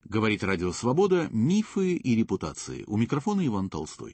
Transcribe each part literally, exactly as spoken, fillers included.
Говорит Радио Свобода. Мифы и репутации. У микрофона Иван Толстой.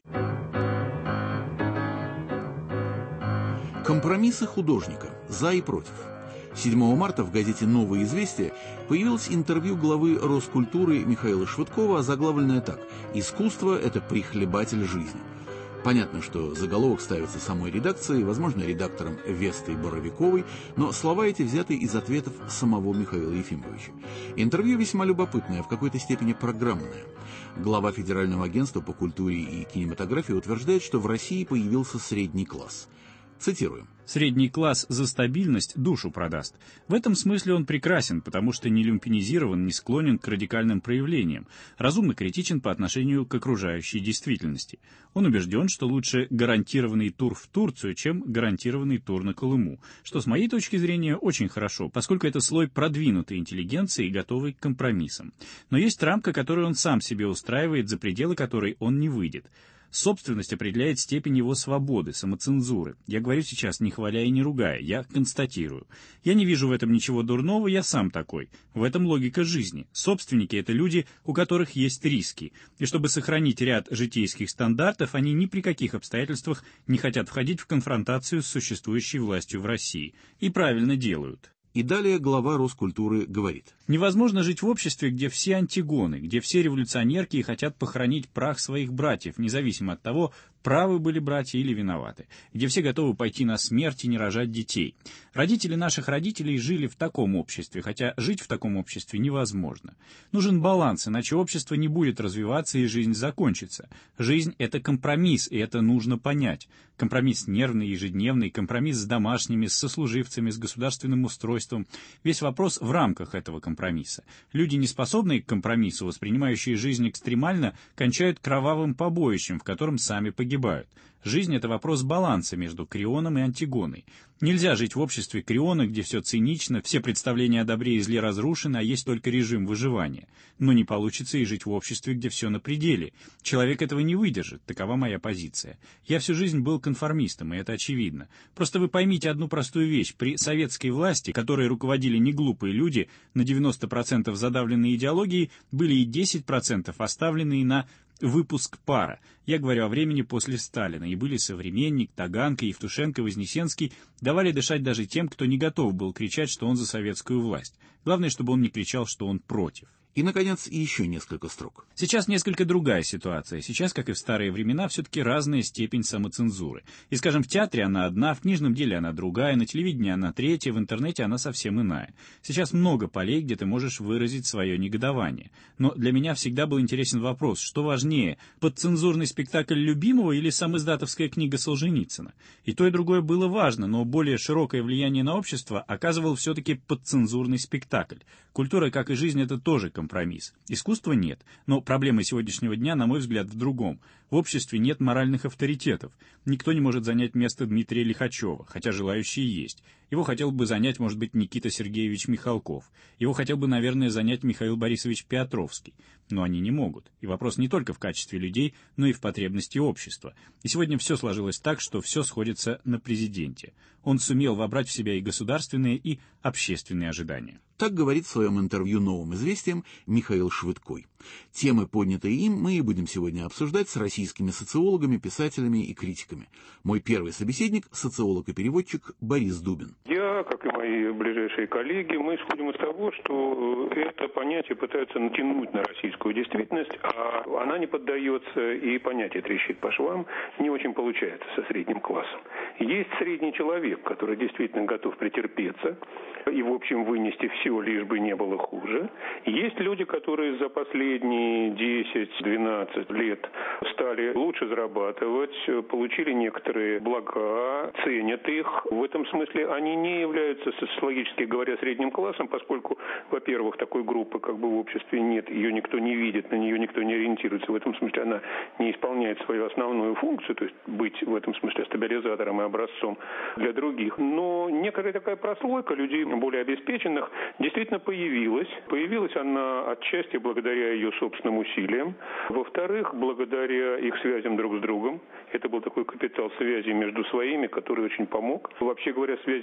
Компромиссы художника. За и против. седьмого марта в газете «Новое известие» появилось интервью главы Роскультуры Михаила Швыдкова, озаглавленное так: «Искусство – это прихлебатель жизни». Понятно, что заголовок ставится самой редакцией, возможно, редактором Вестой Боровиковой, но слова эти взяты из ответов самого Михаила Ефимовича. Интервью весьма любопытное, в какой-то степени программное. Глава Федерального агентства по культуре и кинематографии утверждает, что в России появился средний класс. Цитируем. «Средний класс за стабильность душу продаст. В этом смысле он прекрасен, потому что не люмпинизирован, не склонен к радикальным проявлениям, разумно критичен по отношению к окружающей действительности. Он убежден, что лучше гарантированный тур в Турцию, чем гарантированный тур на Колыму, что с моей точки зрения очень хорошо, поскольку это слой продвинутой интеллигенции, готовый к компромиссам. Но есть рамка, которую он сам себе устраивает, за пределы которой он не выйдет. Собственность определяет степень его свободы, самоцензуры. Я говорю сейчас не хваля и не ругая, я констатирую. Я не вижу в этом ничего дурного, я сам такой. В этом логика жизни. Собственники — это люди, у которых есть риски. И чтобы сохранить ряд житейских стандартов, они ни при каких обстоятельствах не хотят входить в конфронтацию с существующей властью в России. И правильно делают». И далее глава Роскультуры говорит. «Невозможно жить в обществе, где все антигоны, где все революционерки и хотят похоронить прах своих братьев, независимо от того, правы были братья или виноваты, где все готовы пойти на смерть и не рожать детей. Родители наших родителей жили в таком обществе, хотя жить в таком обществе невозможно. Нужен баланс, иначе общество не будет развиваться и жизнь закончится. Жизнь — это компромисс, и это нужно понять. Компромисс нервный, ежедневный, компромисс с домашними, с сослуживцами, с государственным устройством. Весь вопрос в рамках этого компромисса. Люди, не способные к компромиссу, воспринимающие жизнь экстремально, кончают кровавым побоищем, в котором сами погибают. Жизнь — это вопрос баланса между Крионом и Антигоной. Нельзя жить в обществе Криона, где все цинично, все представления о добре и зле разрушены, а есть только режим выживания. Но не получится и жить в обществе, где все на пределе. Человек этого не выдержит, такова моя позиция. Я всю жизнь был конформистом, и это очевидно. Просто вы поймите одну простую вещь. При советской власти, которой руководили не глупые люди, на девяносто процентов задавленные идеологией, были и десять процентов оставленные на выпуск пара. Я говорю о времени после Сталина, и были Современник, Таганка, Евтушенко, Вознесенский, давали дышать даже тем, кто не готов был кричать, что он за советскую власть. Главное, чтобы он не кричал, что он против. И, наконец, еще несколько строк. Сейчас несколько другая ситуация. Сейчас, как и в старые времена, все-таки разная степень самоцензуры. И, скажем, в театре она одна, в книжном деле она другая, на телевидении она третья, в интернете она совсем иная. Сейчас много полей, где ты можешь выразить свое негодование. Но для меня всегда был интересен вопрос, что важнее, подцензурный спектакль любимого или самиздатовская книга Солженицына? И то, и другое было важно, но более широкое влияние на общество оказывал все-таки подцензурный спектакль. Культура, как и жизнь, это тоже компромисс. Компромисс. Искусства нет, но проблема сегодняшнего дня, на мой взгляд, в другом. В обществе нет моральных авторитетов. Никто не может занять место Дмитрия Лихачева, хотя желающие есть. Его хотел бы занять, может быть, Никита Сергеевич Михалков. Его хотел бы, наверное, занять Михаил Борисович Петровский. Но они не могут. И вопрос не только в качестве людей, но и в потребности общества. И сегодня все сложилось так, что все сходится на президенте. Он сумел вобрать в себя и государственные, и общественные ожидания. Так говорит в своем интервью «Новым известиям» Михаил Швыдкой. Темы, поднятые им, мы и будем сегодня обсуждать с российскими социологами, писателями и критиками. Мой первый собеседник – социолог и переводчик Борис Дубин. Я, как и мои ближайшие коллеги, мы исходим из того, что это понятие пытаются натянуть на российскую действительность, а она не поддается, и понятие трещит по швам, не очень получается со средним классом. Есть средний человек, который действительно готов претерпеться и, в общем, вынести все, лишь бы не было хуже. Есть люди, которые за последние десять-двенадцать лет стали лучше зарабатывать, получили некоторые блага, ценят их. В этом смысле они не являются, социологически говоря, средним классом, поскольку, во-первых, такой группы как бы в обществе нет, ее никто не видит, на нее никто не ориентируется. В этом смысле она не исполняет свою основную функцию, то есть быть в этом смысле стабилизатором и образцом для других. Но некая такая прослойка людей более обеспеченных действительно появилась. Появилась она отчасти благодаря ее собственным усилиям. Во-вторых, благодаря их связям друг с другом. Это был такой капитал связи между своими, который очень помог. Вообще говоря, связи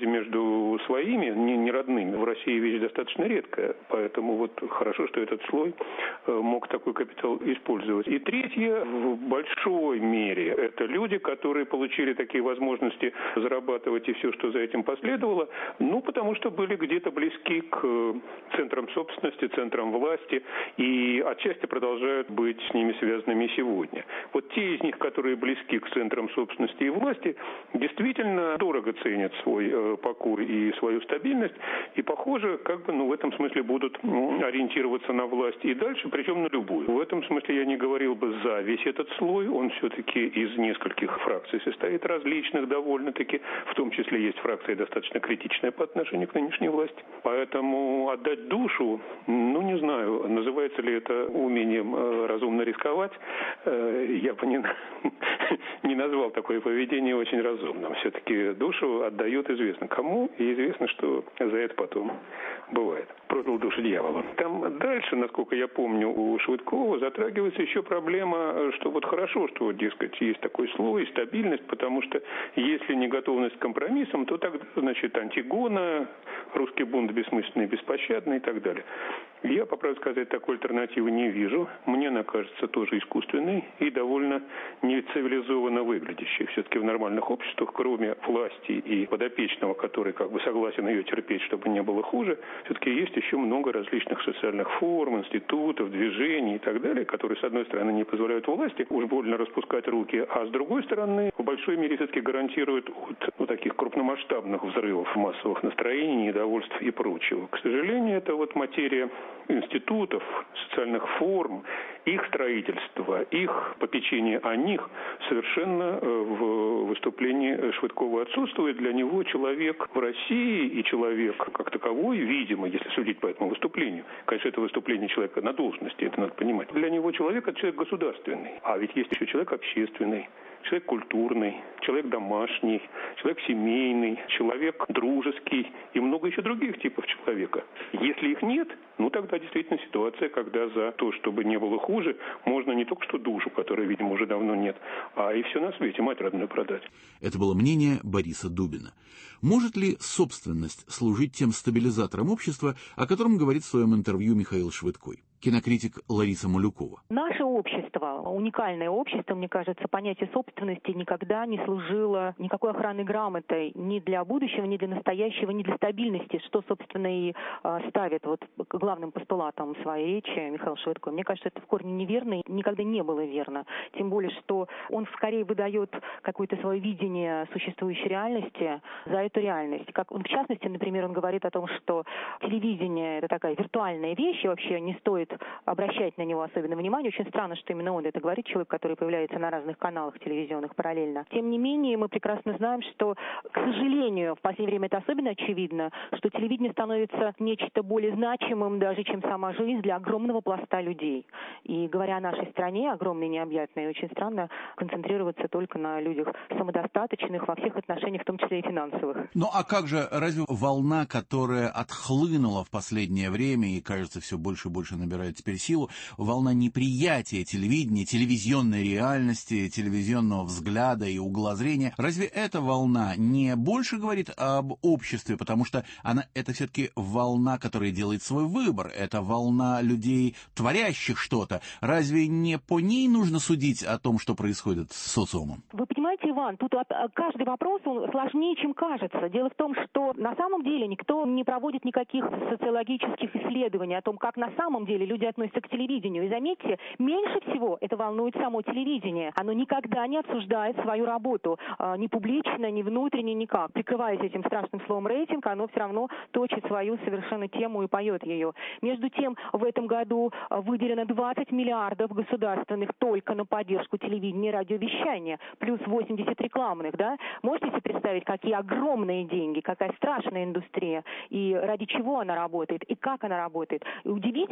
между своими, не, не родными, в России вещь достаточно редкая. Поэтому вот хорошо, что этот слой мог такой капитал использовать. И третье, в большой мере, это люди, которые получили такие возможности зарабатывать и все, что за этим последовало, ну, потому что были где-то близки к центрам собственности, центрам власти, и отчасти продолжают быть с ними связанными сегодня. Вот те из них, которые близки к центрам собственности и власти, действительно дорого ценят свой э, покой и свою стабильность, и, похоже, как бы, ну, в этом смысле будут ну, ориентироваться на власть и дальше, причем на любую. В этом смысле я не говорил бы за весь этот слой, он все-таки из нескольких фракций состоит, различных довольно-таки, в том числе есть фракция достаточно критичная по отношению к нынешней власти. Поэтому отдать душу, ну, не знаю, называется ли это умением э, разумно рисковать, э, я бы не, не назвал такое поведение очень разумным. Все-таки душу отдают известно кому, и известно, что за это потом бывает. Продал душу дьяволу. Там дальше, насколько я помню, у Швыдкова затрагивается еще проблема, что вот хорошо, что, дескать, есть такой слой, стабильность, потому что если не готовность к компромиссам, то тогда, значит, Антигона, русский бунт бессмысленный, беспощадный и так далее. Я, по правде сказать, такой альтернативы не вижу. Мне она кажется тоже искусственной и довольно нецивилизованно выглядящей. Все-таки в нормальных обществах, кроме власти и подопечного, который как бы согласен ее терпеть, чтобы не было хуже, все-таки есть еще много различных социальных форм, институтов, движений и так далее, которые, с одной стороны, не позволяют власти уж больно распускать руки, а с другой стороны, в большой мере все-таки гарантируют от ну, таких крупномасштабных взрывов массовых настроений, недовольств и прочего. К сожалению, это вот материя институтов, социальных форм, их строительства, их попечение о них совершенно в выступлении Швыдкова отсутствует. Для него человек в России и человек как таковой, видимо, если судить по этому выступлению, конечно, это выступление человека на должности, это надо понимать. Для него человек – это человек государственный, а ведь есть еще человек общественный, человек культурный, человек домашний, человек семейный, человек дружеский и много еще других типов человека. Если их нет, ну тогда действительно ситуация, когда за то, чтобы не было хуже, можно не только что душу, которой, видимо, уже давно нет, а и все на свете, мать родную продать. Это было мнение Бориса Дубина. Может ли собственность служить тем стабилизатором общества, о котором говорит в своем интервью Михаил Швыдкой? Кинокритик Лариса Малюкова. Наше общество, уникальное общество, мне кажется, понятие собственности никогда не служило никакой охранной грамотой ни для будущего, ни для настоящего, ни для стабильности, что, собственно, и э, ставит вот главным постулатом своей речи Михаил Швыдкой. Мне кажется, это в корне неверно и никогда не было верно. Тем более, что он скорее выдает какое-то свое видение существующей реальности за эту реальность. Как, в частности, например, он говорит о том, что телевидение – это такая виртуальная вещь, и вообще не стоит обращать на него особенно внимание. Очень странно, что именно он это говорит, человек, который появляется на разных каналах телевизионных параллельно. Тем не менее, мы прекрасно знаем, что, к сожалению, в последнее время это особенно очевидно, что телевидение становится нечто более значимым даже, чем сама жизнь для огромного пласта людей. И говоря о нашей стране, огромной, необъятной, очень странно концентрироваться только на людях самодостаточных во всех отношениях, в том числе и финансовых. Ну а как же, разве волна, которая отхлынула в последнее время и, кажется, все больше и больше набирает теперь силу, волна неприятия телевидения, телевизионной реальности, телевизионного взгляда и угла зрения, разве эта волна не больше говорит об обществе, потому что она, это все-таки волна, которая делает свой выбор, это волна людей, творящих что-то. Разве не по ней нужно судить о том, что происходит с социумом? Вы понимаете, Иван, тут каждый вопрос он сложнее, чем кажется. Дело в том, что на самом деле никто не проводит никаких социологических исследований о том, как на самом деле люди относятся к телевидению. И заметьте, меньше всего это волнует само телевидение. Оно никогда не обсуждает свою работу. Ни публично, ни внутренне, никак. Прикрываясь этим страшным словом рейтинг, оно все равно точит свою совершенно тему и поет ее. Между тем, в этом году выделено двадцать миллиардов государственных только на поддержку телевидения и радиовещания, плюс восемьдесят рекламных, да? Можете себе представить, какие огромные деньги, какая страшная индустрия, и ради чего она работает, и как она работает. И удивительно, что, в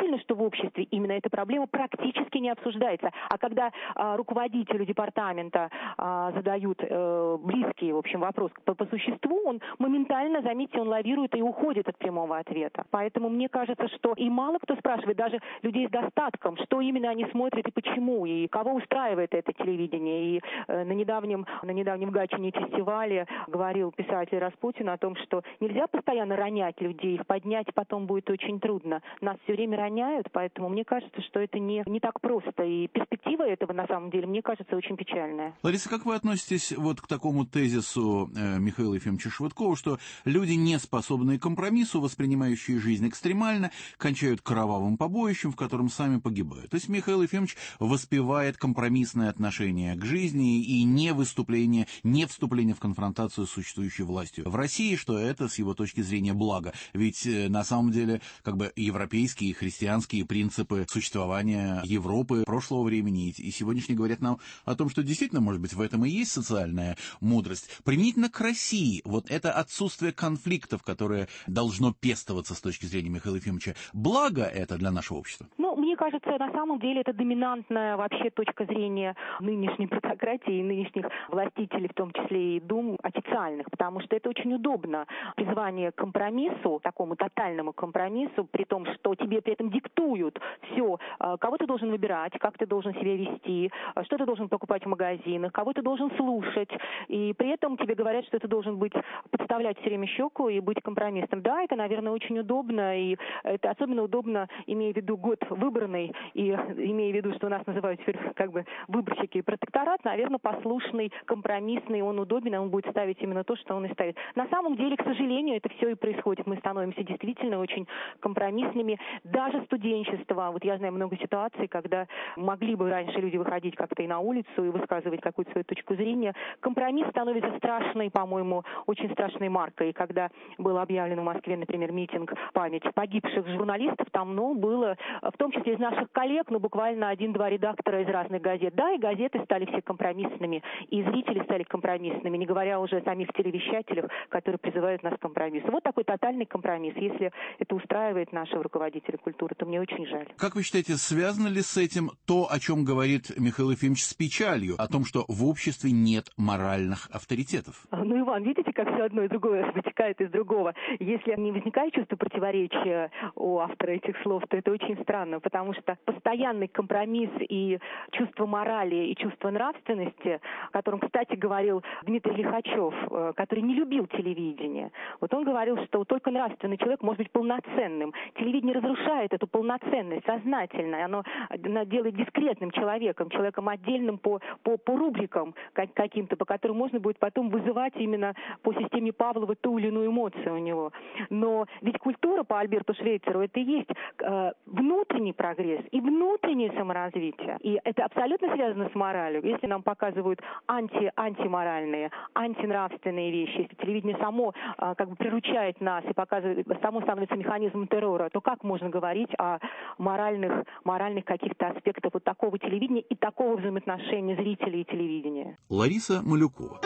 обществе именно эта проблема практически не обсуждается. А когда а, руководителю департамента а, задают а, близкий, в общем, вопрос по, по существу, он моментально, заметьте, он лавирует и уходит от прямого ответа. Поэтому мне кажется, что и мало кто спрашивает, даже людей с достатком, что именно они смотрят и почему, и кого устраивает это телевидение. И э, на недавнем, на недавнем Гатчине фестивале говорил писатель Распутин о том, что нельзя постоянно ронять людей, их поднять потом будет очень трудно. Нас все время роняют, поэтому мне кажется, что это не, не так просто. И перспектива этого, на самом деле, мне кажется, очень печальная. Лариса, как вы относитесь вот к такому тезису э, Михаила Ефимовича Швыдкова, что люди, не способные к компромиссу, воспринимающие жизнь экстремально, кончают кровавым побоищем, в котором сами погибают? То есть Михаил Ефимович воспевает компромиссное отношение к жизни и не выступление, не вступление в конфронтацию с существующей властью в России, что это, с его точки зрения, благо. Ведь э, на самом деле, как бы европейские, христианские принципы существования Европы прошлого времени и сегодняшние говорят нам о том, что действительно, может быть, в этом и есть социальная мудрость. Применительно к России, вот это отсутствие конфликтов, которое должно пестоваться с точки зрения Михаила Ефимовича, благо это для нашего общества? Ну, мне кажется, на самом деле это доминантная вообще точка зрения нынешней протократии и нынешних властителей, в том числе и дум официальных, потому что это очень удобно. Призвание к компромиссу, такому тотальному компромиссу, при том, что тебе при этом диктуют все, кого ты должен выбирать, как ты должен себя вести, что ты должен покупать в магазинах, кого ты должен слушать, и при этом тебе говорят, что ты должен быть, подставлять все время щеку и быть компромиссным. Да, это, наверное, очень удобно, и это особенно удобно, имея в виду год выбранный, и имея в виду, что у нас называют теперь как бы выборщики и протекторат, наверное, послушный, компромиссный, он удобен, он будет ставить именно то, что он и ставит. На самом деле, к сожалению, это все и происходит. Мы становимся действительно очень компромиссными. Даже студенчество. Вот я знаю много ситуаций, когда могли бы раньше люди выходить как-то и на улицу и высказывать какую-то свою точку зрения. Компромисс становится страшной, по-моему, очень страшной маркой. Когда был объявлен в Москве, например, митинг в память погибших журналистов, там, ну, было, в том числе из наших коллег, ну, буквально один-два редактора из разных газет. Да, и газеты стали все компромиссными, и зрители стали компромиссными, не говоря уже о самих телевещателях, которые призывают нас к компромиссу. Вот такой тотальный компромисс. Если это устраивает нашего руководителя культуры, то мне очень жаль. Как вы считаете, связано ли с этим то, о чем говорит Михаил Ефимович с печалью, о том, что в обществе нет моральных авторитетов? Ну, Иван, видите, как все одно и другое вытекает из другого. Если не возникает чувство противоречия у автора этих слов, то это очень странно, потому что постоянный компромисс и чувство морали, и чувство нравственности, о котором, кстати, говорил Дмитрий Лихачев, который не любил телевидение. Вот он говорил, что только нравственный человек может быть полноценным. Телевидение разрушает эту полноценность сознательно. Оно, оно делает дискретным человеком, человеком отдельным по, по, по рубрикам каким-то, по которым можно будет потом вызывать именно по системе Павлова ту или иную эмоцию у него. Но ведь культура по Альберту Швейцеру это и есть э, внутренний прогресс и внутреннее саморазвитие. И это абсолютно связано с моралью. Если нам показывают анти, антиморальные, антинравственные вещи, если телевидение само э, как бы приручает нас и показывает, само становится механизмом террора, то как можно говорить о моральных, моральных каких-то аспектах вот такого телевидения и такого взаимоотношения зрителей и телевидения? Лариса Малюкова.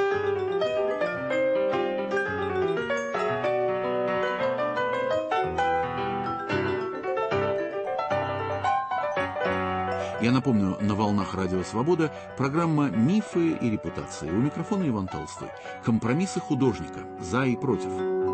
Я напомню, на волнах Радио Свобода программа «Мифы и репутации». У микрофона Иван Толстой. Компромиссы художника. За и против.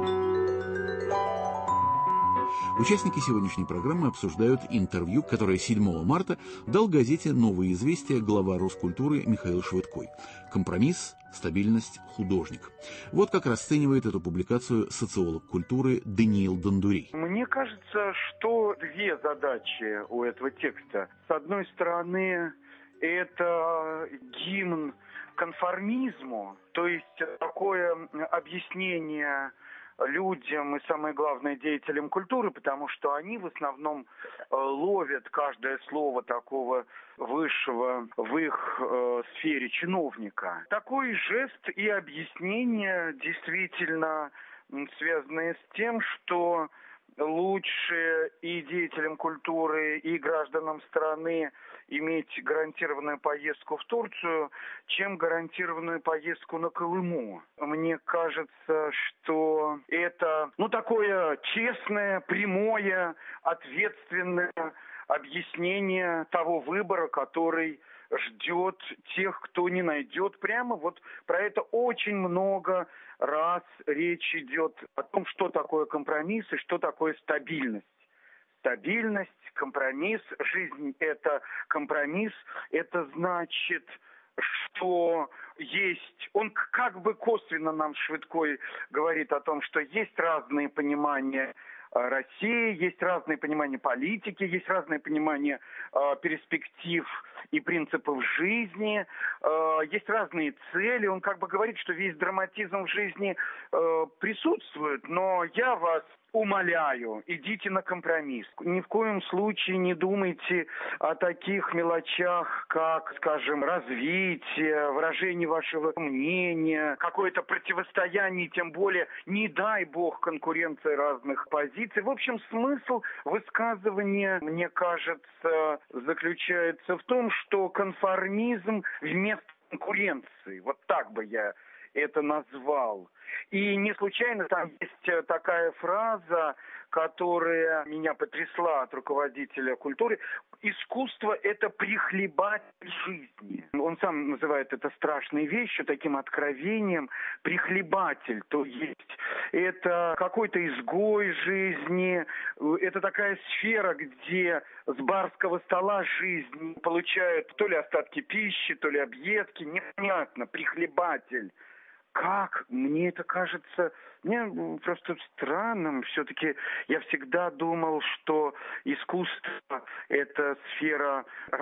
Участники сегодняшней программы обсуждают интервью, которое седьмого марта дал газете «Новые известия» глава Роскультуры Михаил Швыдкой. Компромисс, стабильность, художник. Вот как расценивает эту публикацию социолог культуры Даниил Дондурей. Мне кажется, что две задачи у этого текста. С одной стороны, это гимн конформизму, то есть такое объяснение людям и, самое главное, деятелям культуры, потому что они в основном э, ловят каждое слово такого высшего в их э, сфере чиновника. Такой жест и объяснение действительно связанные с тем, что лучше и деятелям культуры, и гражданам страны иметь гарантированную поездку в Турцию, чем гарантированную поездку на Колыму. Мне кажется, что это, ну, такое честное, прямое, ответственное объяснение того выбора, который ждет тех, кто не найдет прямо. Вот про это очень много раз речь идет о том, что такое компромисс и что такое стабильность. Стабильность, компромисс, жизнь – это компромисс, это значит, что есть, он как бы косвенно нам Швидкой говорит о том, что есть разные понимания России, есть разные понимания политики, есть разное понимание э, перспектив и принципов жизни, э, есть разные цели. Он как бы говорит, что весь драматизм в жизни э, присутствует, но я вас умоляю, идите на компромисс. Ни в коем случае не думайте о таких мелочах, как, скажем, развитие, выражение вашего мнения, какое-то противостояние, тем более, не дай бог, конкуренция разных позиций. В общем, смысл высказывания, мне кажется, заключается в том, что конформизм вместо конкуренции, вот так бы я это назвал. И не случайно там есть такая фраза, которая меня потрясла от руководителя культуры. Искусство – это прихлебатель жизни. Он сам называет это страшной вещью, таким откровением. Прихлебатель, то есть это какой-то изгой жизни, это такая сфера, где с барского стола жизнь получают то ли остатки пищи, то ли объедки, непонятно, прихлебатель. Как? Мне это кажется, мне просто странным. Все-таки я всегда думал, что искусство – это сфера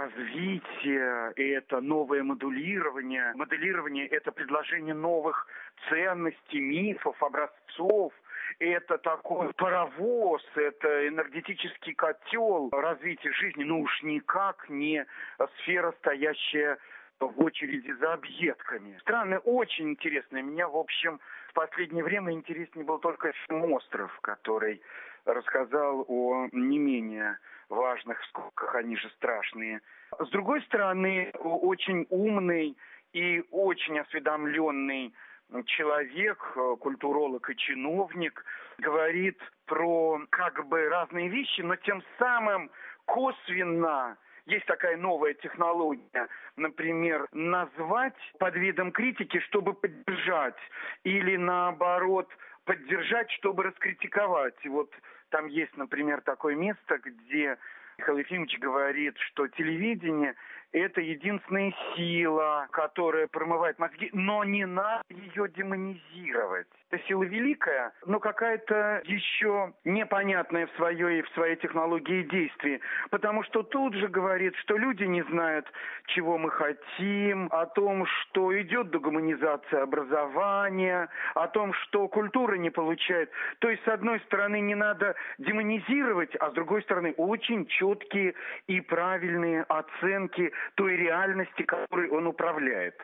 развития, и это новое моделирование. Моделирование – это предложение новых ценностей, мифов, образцов. Это такой паровоз, это энергетический котел развития жизни. Ну уж никак не сфера, стоящая в очереди за объедками. Страны очень интересные. Меня, в общем, в последнее время интереснее был только фильм «Остров», который рассказал о не менее важных, в скобках они же страшные. С другой стороны, очень умный и очень осведомленный человек, культуролог и чиновник, говорит про как бы разные вещи, но тем самым косвенно. Есть такая новая технология, например, назвать под видом критики, чтобы поддержать, или наоборот, поддержать, чтобы раскритиковать. И вот там есть, например, такое место, где Михаил Ефимович говорит, что телевидение – это единственная сила, которая промывает мозги, но не надо ее демонизировать. Это сила великая, но какая-то еще непонятная в своей, в своей технологии действий, потому что тут же говорит, что люди не знают, чего мы хотим, о том, что идет дегуманизация образования, о том, что культура не получает. То есть, с одной стороны, не надо демонизировать, а с другой стороны, очень четкие и правильные оценки той реальности, которой он управляет.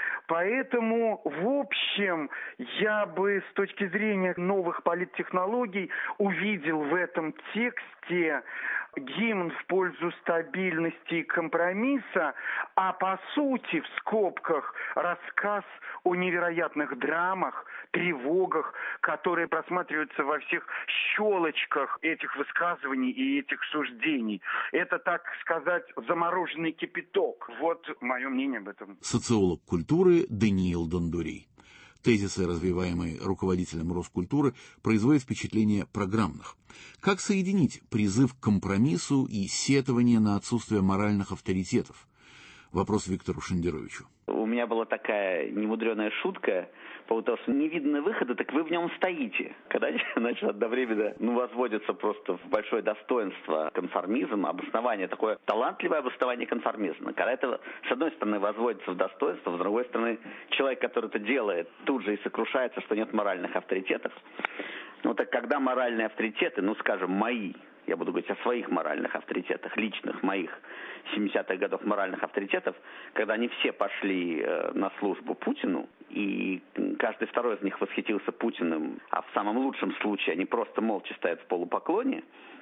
Поэтому, в общем, я бы с точки зрения новых политтехнологий увидел в этом тексте гимн в пользу стабильности и компромисса, а по сути, в скобках, рассказ о невероятных драмах, тревогах, которые просматриваются во всех щелочках этих высказываний и этих суждений. Это, так сказать, замороженный кипяток. Вот мое мнение об этом. Социолог культуры Даниил Дондурей. Тезисы, развиваемые руководителем Роскультуры, производят впечатление программных. Как соединить призыв к компромиссу и сетование на отсутствие моральных авторитетов? Вопрос Виктору Шендеровичу. У меня была такая немудреная шутка по поводу того, что не видно выхода, так вы в нем стоите. Когда, значит, одновременно ну, возводится просто в большое достоинство конформизм, обоснование, такое талантливое обоснование конформизма. Когда это, с одной стороны, возводится в достоинство, с другой стороны, человек, который это делает, тут же и сокрушается, что нет моральных авторитетов. Ну, так когда моральные авторитеты, ну, скажем, мои, я буду говорить о своих моральных авторитетах, личных моих семидесятых годов моральных авторитетов, когда они все пошли э, на службу Путину, и каждый второй из них восхитился Путиным, а в самом лучшем случае они просто молча стоят в полупоклоне,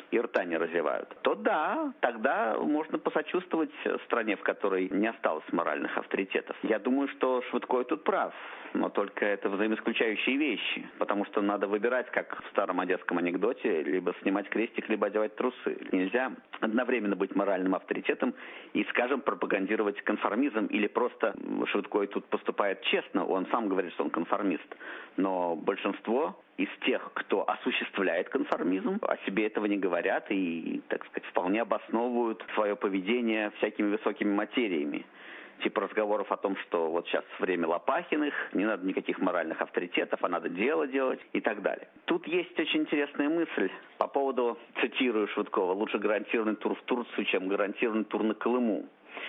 и рта не разевают, то да, тогда можно посочувствовать стране, в которой не осталось моральных авторитетов. Я думаю, что Швыдкой тут прав, но только это взаимоисключающие вещи, потому что надо выбирать, как в старом одесском анекдоте, либо снимать крестик, либо одевать трусы. Нельзя одновременно быть моральным авторитетом и, скажем, пропагандировать конформизм, или просто Швыдкой тут поступает честно, он сам говорит, что он конформист, но большинство из тех, кто осуществляет конформизм, о себе этого не говорят и, так сказать, вполне обосновывают свое поведение всякими высокими материями. Типа разговоров о том, что вот сейчас время Лопахиных, не надо никаких моральных авторитетов, а надо дело делать и так далее. Тут есть очень интересная мысль по поводу, цитирую Швыдкова, лучше гарантированный тур в Турцию, чем гарантированный тур на Колыму.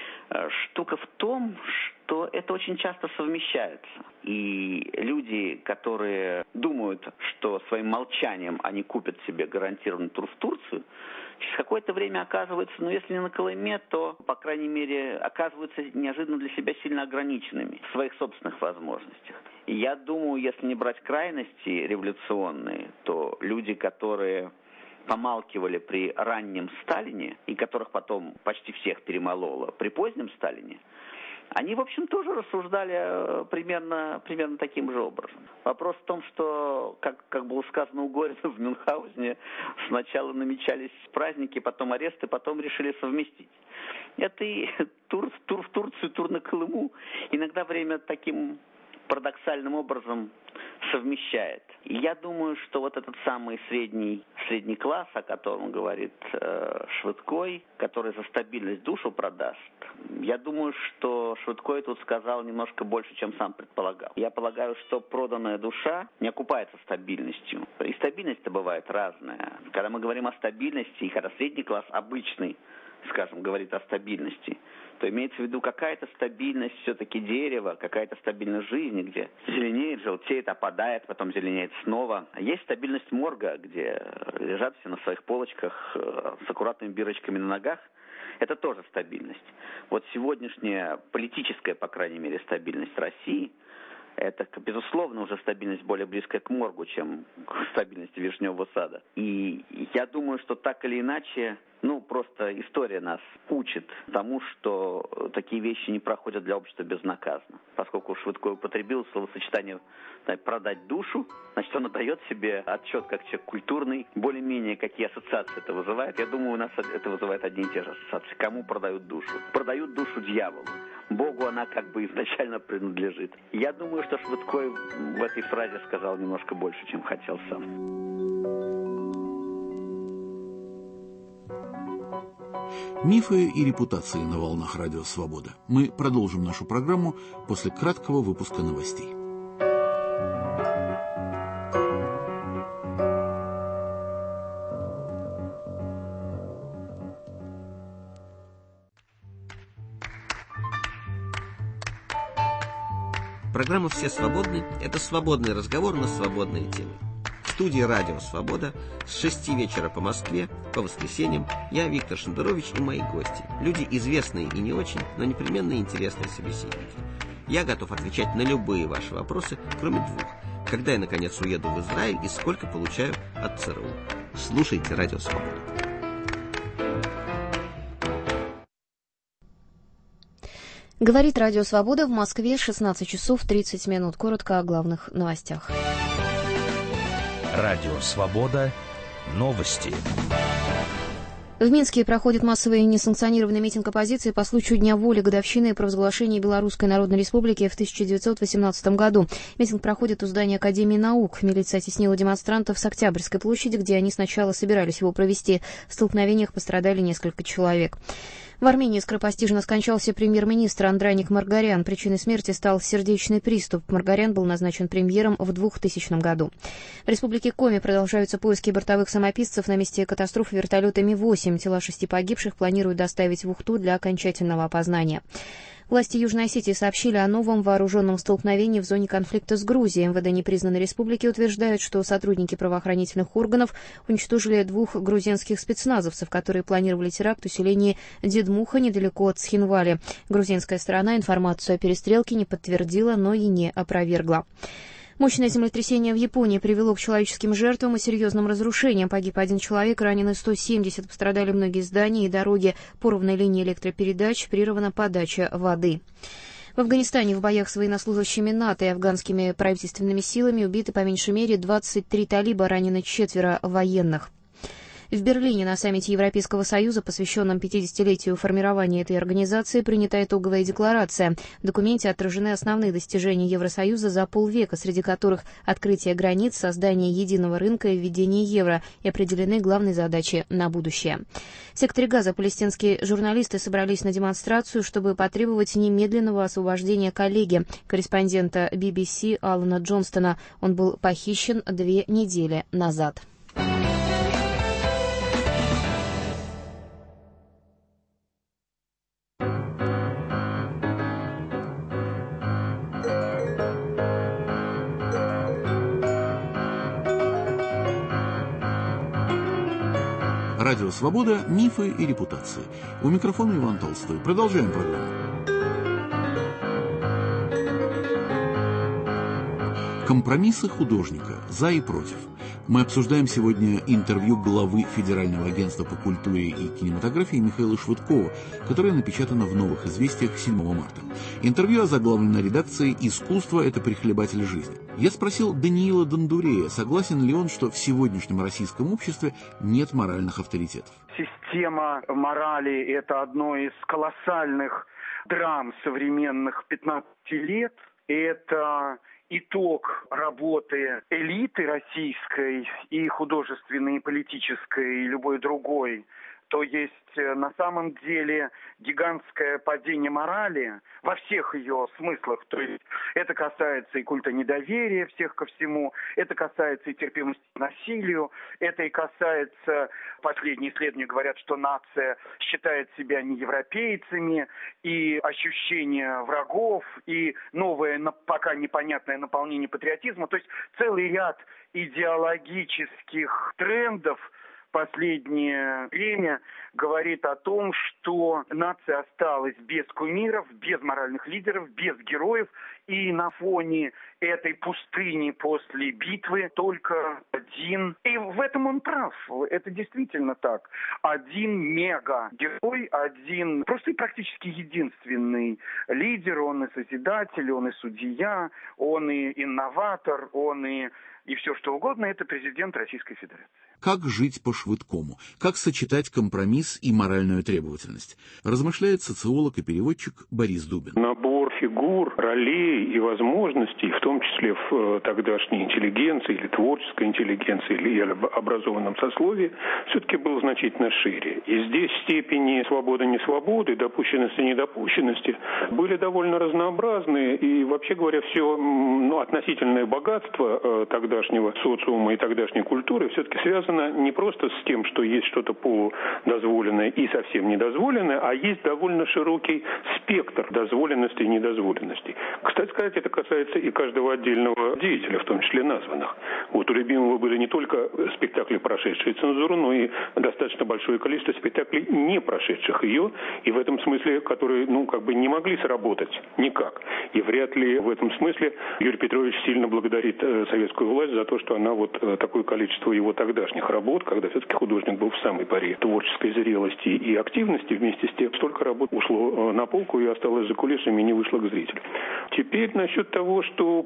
Штука в том, что это очень часто совмещается. И люди, которые думают, что своим молчанием они купят себе гарантированный тур в Турцию, через какое-то время оказываются, ну если не на Колыме, то, по крайней мере, оказываются неожиданно для себя сильно ограниченными в своих собственных возможностях. И я думаю, если не брать крайности революционные, то люди, которые помалкивали при раннем Сталине, и которых потом почти всех перемололо при позднем Сталине, они, в общем, тоже рассуждали примерно, примерно таким же образом. Вопрос в том, что, как, как было сказано у Горина в Мюнхгаузене, сначала намечались праздники, потом аресты, потом решили совместить. Это и тур, тур в Турцию, тур на Колыму иногда время таким парадоксальным образом совмещает. И я думаю, что вот этот самый средний, средний класс, о котором говорит э, Швыдкой, который за стабильность душу продаст, я думаю, что Швыдкой тут сказал немножко больше, чем сам предполагал. Я полагаю, что проданная душа не окупается стабильностью. И стабильность-то бывает разная. Когда мы говорим о стабильности, и когда средний класс обычный, скажем, говорит о стабильности, то имеется в виду какая-то стабильность все-таки дерева, какая-то стабильность жизни, где зеленеет, желтеет, опадает, потом зеленеет снова. Есть стабильность морга, где лежат все на своих полочках с аккуратными бирочками на ногах. Это тоже стабильность. Вот сегодняшняя политическая, по крайней мере, стабильность России – это, безусловно, уже стабильность более близкая к моргу, чем к стабильности вишневого сада. И я думаю, что так или иначе, ну, просто история нас учит тому, что такие вещи не проходят для общества безнаказанно. Поскольку Швыдкой употребил словосочетание «продать душу», значит, он отдает себе отчет как человек культурный, более-менее какие ассоциации это вызывает. Я думаю, у нас это вызывает одни и те же ассоциации. Кому продают душу? Продают душу дьяволу. Богу она как бы изначально принадлежит. Я думаю, что Швыдкой в этой фразе сказал немножко больше, чем хотел сам. Мифы и репутации на волнах Радио Свобода. Мы продолжим нашу программу после краткого выпуска новостей. Программа «Все свободны» — это свободный разговор на свободные темы. В студии «Радио Свобода» с шести вечера по Москве, по воскресеньям, я, Виктор Шендерович, и мои гости. Люди известные и не очень, но непременно интересные собеседники. Я готов отвечать на любые ваши вопросы, кроме двух. Когда я, наконец, уеду в Израиль и сколько получаю от ЦРУ. Слушайте «Радио Свобода». Говорит Радио Свобода в Москве, шестнадцать часов тридцать минут. Коротко о главных новостях. Радио Свобода. Новости. В Минске проходит массовый несанкционированный митинг оппозиции по случаю Дня воли, годовщины провозглашения Белорусской Народной Республики в тысяча девятьсот восемнадцатом году. Митинг проходит у здания Академии наук. Милиция оттеснила демонстрантов с Октябрьской площади, где они сначала собирались его провести. В столкновениях пострадали несколько человек. В Армении скоропостижно скончался премьер-министр Андраник Маргарян. Причиной смерти стал сердечный приступ. Маргарян был назначен премьером в двухтысячном году. В республике Коми продолжаются поиски бортовых самописцев на месте катастрофы вертолета Ми восемь. Тела шести погибших планируют доставить в Ухту для окончательного опознания. Власти Южной Осетии сообщили о новом вооруженном столкновении в зоне конфликта с Грузией. МВД непризнанной республики утверждают, что сотрудники правоохранительных органов уничтожили двух грузинских спецназовцев, которые планировали теракт в селении Дедмуха недалеко от Схинвали. Грузинская сторона информацию о перестрелке не подтвердила, но и не опровергла. Мощное землетрясение в Японии привело к человеческим жертвам и серьезным разрушениям. Погиб один человек, ранены сто семьдесят, пострадали многие здания и дороги. Порваны линии электропередач, прервана подача воды. В Афганистане в боях с военнослужащими НАТО и афганскими правительственными силами убиты по меньшей мере двадцать три талиба, ранены четверо военных. В Берлине на саммите Европейского Союза, посвященном пятидесятилетию формирования этой организации, принята итоговая декларация. В документе отражены основные достижения Евросоюза за полвека, среди которых открытие границ, создание единого рынка и введение евро, и определены главные задачи на будущее. В секторе Газа палестинские журналисты собрались на демонстрацию, чтобы потребовать немедленного освобождения коллеги, корреспондента би би си Алана Джонстона. Он был похищен две недели назад. Радио «Свобода. Мифы и репутации». У микрофона Иван Толстой. Продолжаем программу. Компромиссы художника. За и против. Мы обсуждаем сегодня интервью главы Федерального агентства по культуре и кинематографии Михаила Швыдкова, которое напечатано в «Новых известиях» седьмого марта. Интервью озаглавлено редакцией «Искусство – это прихлебатель жизни». Я спросил Даниила Дондурея, согласен ли он, что в сегодняшнем российском обществе нет моральных авторитетов. Система морали – это одно из колоссальных драм современных пятнадцати лет. Это итог работы элиты российской и художественной, и политической, и любой другой. То есть на самом деле гигантское падение морали во всех ее смыслах. То есть это касается и культа недоверия всех ко всему, это касается и терпимости к насилию, это и касается, последние исследования говорят, что нация считает себя неевропейцами, и ощущение врагов, и новое, пока непонятное наполнение патриотизма. То есть целый ряд идеологических трендов последнее время говорит о том, что нация осталась без кумиров, без моральных лидеров, без героев, и на фоне этой пустыни после битвы только один. И в этом он прав, это действительно так. Один мега-герой, один просто и практически единственный лидер, он и созидатель, он и судья, он и инноватор, он и, и все что угодно, это президент Российской Федерации. Как жить по-швыдкому? Как сочетать компромисс и моральную требовательность? Размышляет социолог и переводчик Борис Дубин. Набор фигур, ролей и возможностей, в том числе в тогдашней интеллигенции или творческой интеллигенции или образованном сословии, все-таки был значительно шире. И здесь степени свободы-несвободы, допущенности-недопущенности были довольно разнообразные. И, вообще говоря, все ну, относительное богатство тогдашнего социума и тогдашней культуры все-таки связано не просто с тем, что есть что-то полудозволенное и совсем недозволенное, а есть довольно широкий спектр дозволенности и недозволенности. Кстати сказать, это касается и каждого отдельного деятеля, в том числе названных. Вот у Любимого были не только спектакли, прошедшие цензуру, но и достаточно большое количество спектаклей, не прошедших ее, и в этом смысле, которые, ну, как бы не могли сработать никак. И вряд ли в этом смысле Юрий Петрович сильно благодарит советскую власть за то, что она вот такое количество его тогдашних работ, когда все-таки художник был в самой поре творческой зрелости и активности, вместе с тем столько работ ушло на полку и осталось за кулисами и не вышло к зрителю. Теперь насчет того, что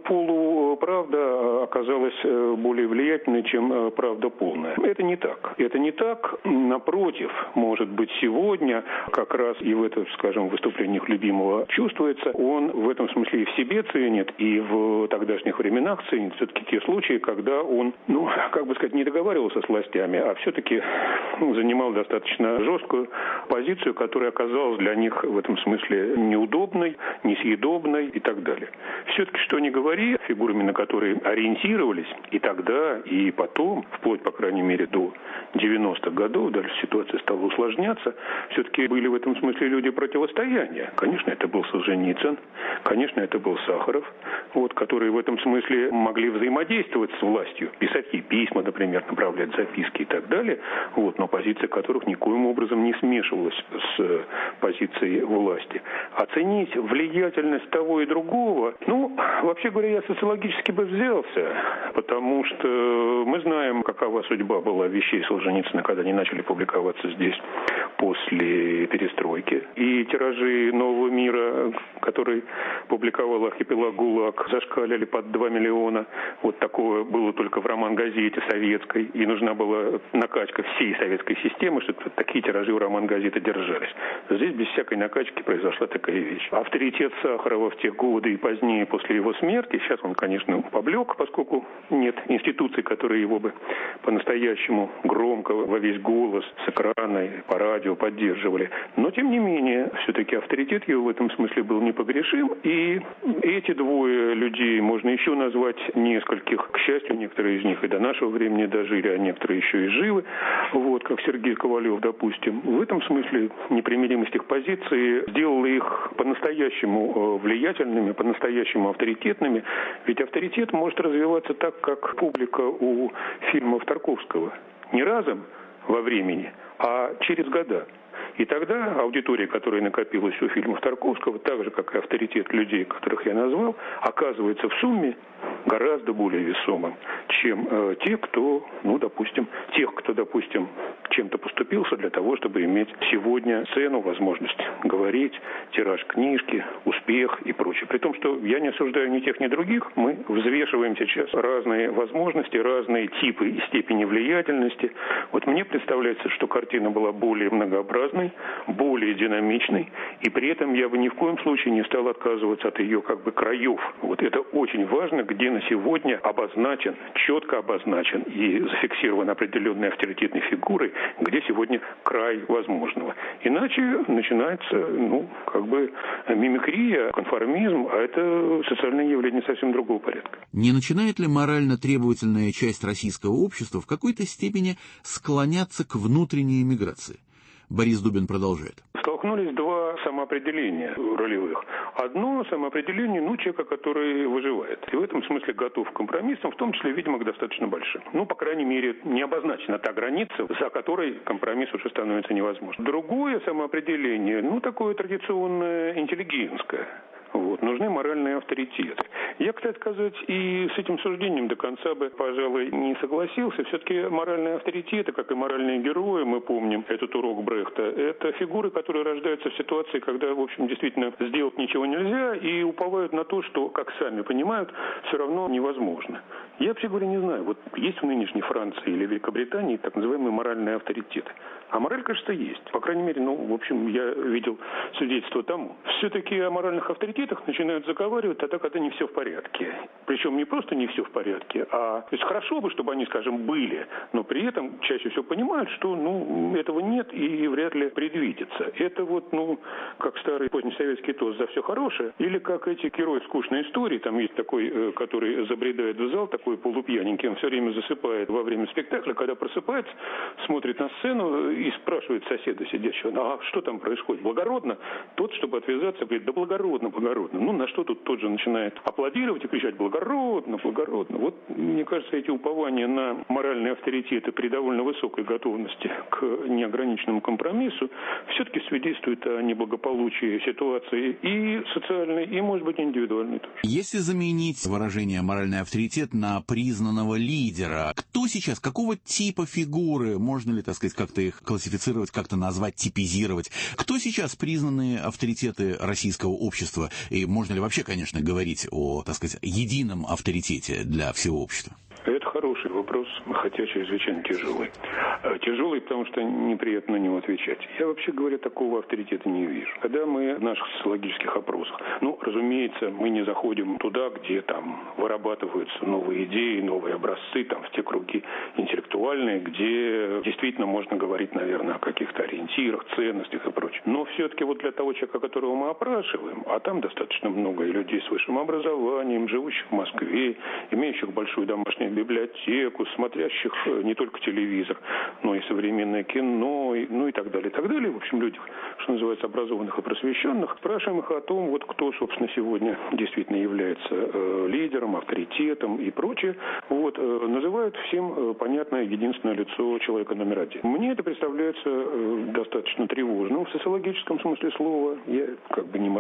полуправда оказалась более влиятельной, чем правда полная. Это не так. Это не так. Напротив, может быть, сегодня как раз и в этом, скажем, выступлениях Любимого чувствуется, он в этом смысле и в себе ценит, и в тогдашних временах ценит все-таки те случаи, когда он, ну, как бы сказать, не договаривался с властями, а все-таки ну, занимал достаточно жесткую позицию, которая оказалась для них в этом смысле неудобной, несъедобной и так далее. Все-таки, что ни говори, фигурами, на которые ориентировались и тогда, и потом, вплоть, по крайней мере, до девяностых годов, дальше ситуация стала усложняться, все-таки были в этом смысле люди противостояния. Конечно, это был Солженицын, конечно, это был Сахаров, вот, которые в этом смысле могли взаимодействовать с властью, писать ей письма, например, направлять записки и так далее, вот, но позиция которых никоим образом не смешивалась с позицией власти. А оценить влиятельность того и другого, ну, вообще говоря, я социологически бы взялся, потому что мы знаем, какова судьба была вещей Солженицына, когда они начали публиковаться здесь после перестройки. И тиражи «Нового мира», который публиковал архипелаг ГУЛАГ, зашкаливали под два миллиона. Вот такое было только в роман-газете советской. И нужна была накачка всей советской системы, чтобы такие тиражи у роман-газеты держались. Здесь без всякой накачки произошла такая вещь. Авторитет Сахарова в те годы и позднее, после его смерти, сейчас он, конечно, поблек, поскольку нет институций, которые его бы по-настоящему громко, во весь голос, с экрана, по радио поддерживали. Но, тем не менее, все-таки авторитет его в этом смысле был непогрешим. И эти двое людей можно еще назвать нескольких. К счастью, некоторые из них и до нашего времени дожили, а некоторые еще и живы. Вот, как Сергей Ковалев, допустим. В этом смысле непримиримость их позиции сделала их по-настоящему влиятельными, по-настоящему авторитетными. Ведь авторитет может развиваться так, как публика у фильмов Тарковского. Не разом во времени, а через года. И тогда аудитория, которая накопилась у фильмов Тарковского, так же, как и авторитет людей, которых я назвал, оказывается в сумме гораздо более весомым, чем э, те, кто, ну, допустим, тех, кто, допустим, чем-то поступился для того, чтобы иметь сегодня цену, возможность говорить, тираж книжки, успех и прочее. При том, что я не осуждаю ни тех, ни других, мы взвешиваем сейчас разные возможности, разные типы и степени влиятельности. Вот мне представляется, что картина была более многообразной, более динамичной, и при этом я бы ни в коем случае не стал отказываться от ее как бы краев. Вот это очень важно, где на сегодня обозначен, четко обозначен и зафиксирован определенной авторитетной фигурой, где сегодня край возможного. Иначе начинается, ну, как бы мимикрия, конформизм, а это социальное явление совсем другого порядка. Не начинает ли морально требовательная часть российского общества в какой-то степени склоняться к внутренней эмиграции? Борис Дубин продолжает. Столкнулись два самоопределения ролевых. Одно самоопределение, ну, человека, который выживает. И в этом смысле готов к компромиссам, в том числе, видимо, к достаточно большим. Ну, по крайней мере, не обозначена та граница, за которой компромисс уже становится невозможным. Другое самоопределение, ну, такое традиционное интеллигентское. Вот. Нужны моральные авторитеты. Я, кстати сказать, и с этим суждением до конца бы, пожалуй, не согласился. Все-таки моральные авторитеты, как и моральные герои, мы помним этот урок Брехта, это фигуры, которые рождаются в ситуации, когда, в общем, действительно сделать ничего нельзя, и уповают на то, что, как сами понимают, все равно невозможно. Я, вообще говоря, не знаю, вот есть в нынешней Франции или Великобритании так называемые моральные авторитеты. А мораль, кажется, есть. По крайней мере, ну, в общем, я видел свидетельство тому. Все-таки о моральных авторитетах начинают заговаривать тогда, когда не все в порядке. Причем не просто не все в порядке, а... То есть хорошо бы, чтобы они, скажем, были, но при этом чаще всего понимают, что, ну, этого нет и вряд ли предвидится. Это вот, ну, как старый позднесоветский тост «за все хорошее», или как эти герои скучной истории, там есть такой, который забредает в зал, такой полупьяненький, он все время засыпает во время спектакля, когда просыпается, смотрит на сцену и спрашивает соседа сидящего: а что там происходит? Благородно? Тот, чтобы отвязаться, говорит: да благородно, благородно. Ну, на что тут тот же начинает аплодировать и кричать: благородно, благородно. Вот, мне кажется, эти упования на моральные авторитеты при довольно высокой готовности к неограниченному компромиссу все-таки свидетельствуют о неблагополучии ситуации и социальной, и, может быть, индивидуальной тоже. Если заменить выражение «моральный авторитет» на признанного лидера, кто сейчас, какого типа фигуры, можно ли, так сказать, как-то их классифицировать, как-то назвать, типизировать, кто сейчас признанные авторитеты российского общества? И можно ли вообще, конечно, говорить о, так сказать, едином авторитете для всего общества? Это хороший вопрос, хотя чрезвычайно тяжелый. Тяжелый, потому что неприятно на него отвечать. Я, вообще говоря, такого авторитета не вижу. Когда мы в наших социологических опросах, ну, разумеется, мы не заходим туда, где там вырабатываются новые идеи, новые образцы, там, в те круги интеллектуальные, где действительно можно говорить, наверное, о каких-то ориентирах, ценностях и прочем. Но все-таки вот для того человека, которого мы опрашиваем, а там достаточно много и людей с высшим образованием, живущих в Москве, имеющих большую домашнюю библиотеку, смотрящих не только телевизор, но и современное кино, и, ну и так далее, и так далее. В общем, люди, что называется, образованных и просвещенных, спрашиваем их о том, вот кто, собственно, сегодня действительно является э, лидером, авторитетом и прочее. Вот, э, называют всем э, понятное единственное лицо человека номер один. Мне это представляется э, достаточно тревожным в социологическом смысле слова. Я как бы не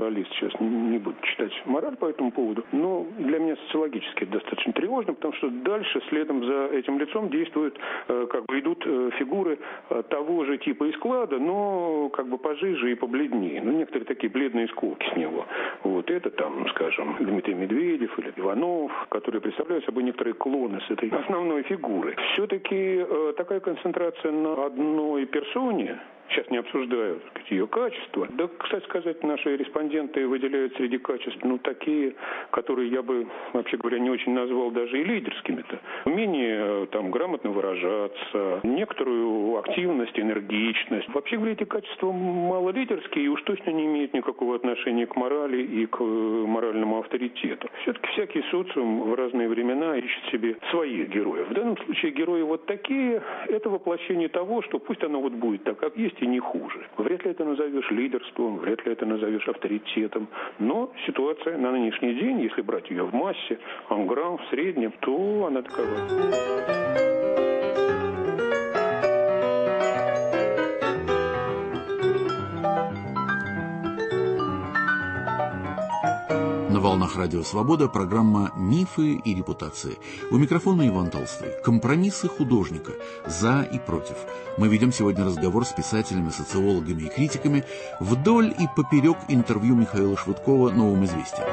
моралист, сейчас не буду читать мораль по этому поводу, но для меня социологически это достаточно тревожно, потому что дальше следом за этим лицом действуют, как бы идут фигуры того же типа и склада, но как бы пожиже и побледнее. Ну, некоторые такие бледные сколки с него. Вот это там, скажем, Дмитрий Медведев или Иванов, которые представляют собой некоторые клоны с этой основной фигуры. Все-таки э, такая концентрация на одной персоне, сейчас не обсуждаю, так сказать, ее качество. Да, кстати сказать, наши респонденты выделяют среди качеств, ну, такие, которые я бы, вообще говоря, не очень назвал даже и лидерскими-то. Умение там грамотно выражаться, некоторую активность, энергичность. Вообще говоря, эти качества мало лидерские и уж точно не имеют никакого отношения к морали и к моральному авторитету. Все-таки всякий социум в разные времена ищет себе своих героев. В данном случае герои вот такие, это воплощение того, что пусть оно вот будет так, как есть, и не хуже. Вряд ли это назовешь лидерством, вряд ли это назовешь авторитетом. Но ситуация на нынешний день, если брать ее в массе, анграм, в среднем, то она такова. На волнах Радио Свобода программа «Мифы и репутации». У микрофона Иван Толстой. Компромиссы художника. За и против. Мы ведем сегодня разговор с писателями, социологами и критиками вдоль и поперек интервью Михаила Швыдкова «Новым известиям».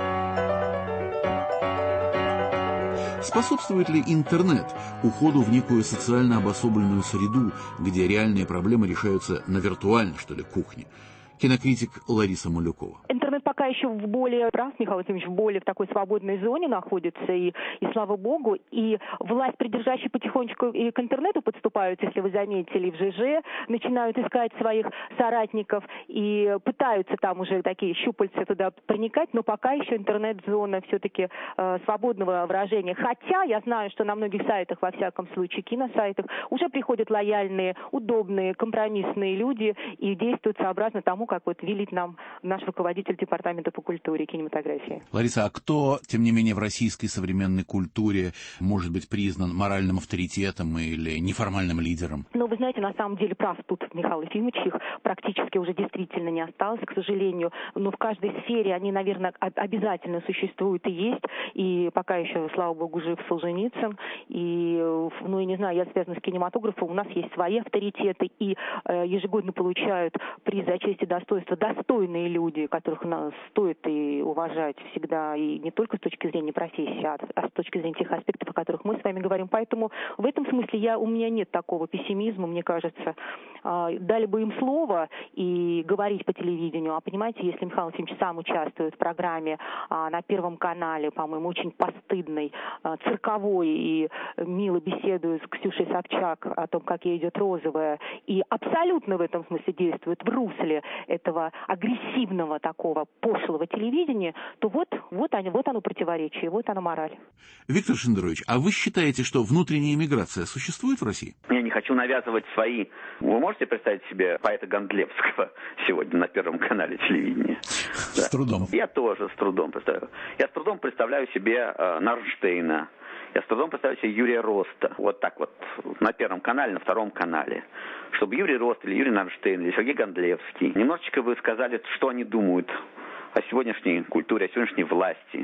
Способствует ли интернет уходу в некую социально обособленную среду, где реальные проблемы решаются на виртуальной, что ли, кухне? Кинокритик Лариса Малюкова. Интернет пока еще в более, прав, Михаил Владимирович, в более в такой свободной зоне находится, и, и слава богу, и власть, придержащие потихонечку и к интернету подступают, если вы заметили, в ЖЖ, начинают искать своих соратников и пытаются там уже такие щупальца туда проникать, но пока еще интернет-зона все-таки э, свободного выражения. Хотя я знаю, что на многих сайтах, во всяком случае, киносайтах, уже приходят лояльные, удобные, компромиссные люди и действуют сообразно тому, как вот велит нам наш руководитель департамента по культуре и кинематографии. Лариса, а кто, тем не менее, в российской современной культуре может быть признан моральным авторитетом или неформальным лидером? Ну, вы знаете, на самом деле прав тут Михаил Ефимович, их практически уже действительно не осталось, к сожалению. Но в каждой сфере они, наверное, обязательно существуют и есть. И пока еще, слава богу, жив Солженицын. И, ну, я не знаю, я связана с кинематографом, у нас есть свои авторитеты, и э, ежегодно получают приз за честь и достоинство достойные люди, которых нас стоит и уважать всегда, и не только с точки зрения профессии, а, а с точки зрения тех аспектов, о которых мы с вами говорим. Поэтому в этом смысле я, у меня нет такого пессимизма, мне кажется. Дали бы им слово и говорить по телевидению. А понимаете, если Михаил Ефимович сам участвует в программе на Первом канале, по-моему, очень постыдной, цирковой, и мило беседует с Ксюшей Собчак о том, как ей идет розовая, и абсолютно в этом смысле действует в русле этого агрессивного такого пошлого телевидения, то вот, вот, они, вот оно противоречие, вот оно мораль. Виктор Шендерович, а вы считаете, что внутренняя миграция существует в России? Я не хочу навязывать свои. Вы можете представить себе поэта Гондлевского сегодня на Первом канале телевидения? С да. трудом. Я тоже с трудом представляю. Я с трудом представляю себе э, Нарнштейна. Я с трудом представляю себе Юрия Роста. Вот так вот на Первом канале, на Втором канале. Чтобы Юрий Рост или Юрий Нарнштейн или Сергей Гондлевский. Немножечко вы сказали, что они думают о сегодняшней культуре, о сегодняшней власти,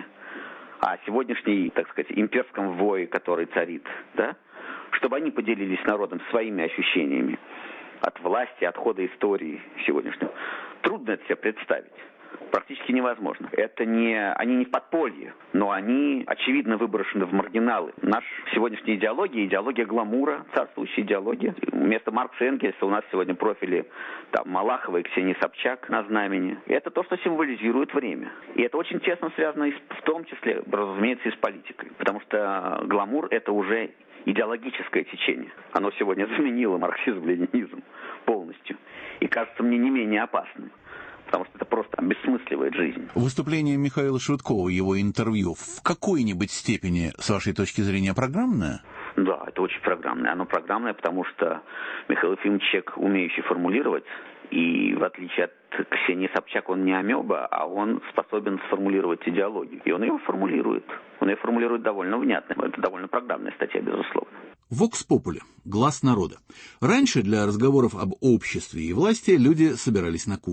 о сегодняшней, так сказать, имперском вое, который царит, да? Чтобы они поделились с народом своими ощущениями от власти, от хода истории сегодняшнего. Трудно это себе представить. Практически невозможно. Это не, они не в подполье, но они, очевидно, выброшены в маргиналы. Наша сегодняшняя идеология, идеология гламура, царствующая идеология. Вместо Маркса и Энгельса у нас сегодня профили там, Малахова и Ксении Собчак на знамени. И это то, что символизирует время. И это очень тесно связано в том числе, разумеется, и с политикой. Потому что гламур – это уже идеологическое течение. Оно сегодня заменило марксизм-ленинизм полностью. И кажется мне не менее опасным. Потому что это просто обессмысливает жизнь. Выступление Михаила Швыдкова, его интервью, в какой-нибудь степени, с вашей точки зрения, программное? Да, это очень программное. Оно программное, потому что Михаил Ефимович человек, умеющий формулировать, и в отличие от Ксении Собчак, он не амеба, а он способен сформулировать идеологию. И он ее формулирует. Он ее формулирует довольно внятно. Это довольно программная статья, безусловно. Вокс попули, глаз народа. Раньше для разговоров об обществе и власти люди собирались на кухне.